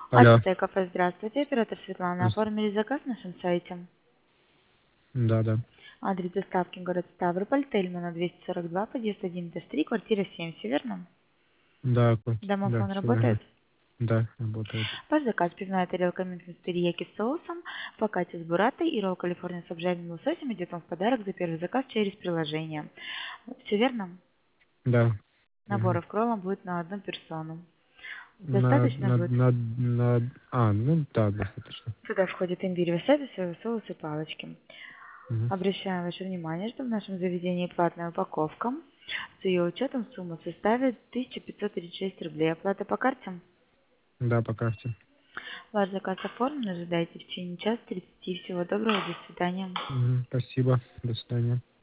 Алло. АТТ кафе, здравствуйте. Оператор Светлана. Здрасте. Оформили заказ на нашем сайте. Да, да. Адрес доставки город Ставрополь, Тельмана 242, подъезд 1-3, квартира 7, все верно? Да, да, Домофон все работает? верно. Да, работает. Ваш заказ: пивная тарелка Мюнхен с терияки с соусом, фокаччо с бурратой и ролл Калифорния с обжаренным лососем идет вам в подарок за первый заказ через приложение. Все верно? Да. Мгм. Наборов к роллам будет на одну персону. На, Достаточно на, будет? на, ну да, достаточно. Сюда входит имбирь, васаби, соевый соус и палочки. Мгм. Обращаем ваше внимание, что в нашем заведении платная упаковка. С ее учетом сумма составит 1536 рублей. Оплата по карте. Да, по карте. Ваш заказ оформлен. Ожидайте в течение часа 30. Всего доброго. До свидания. Мгм. Спасибо. До свидания.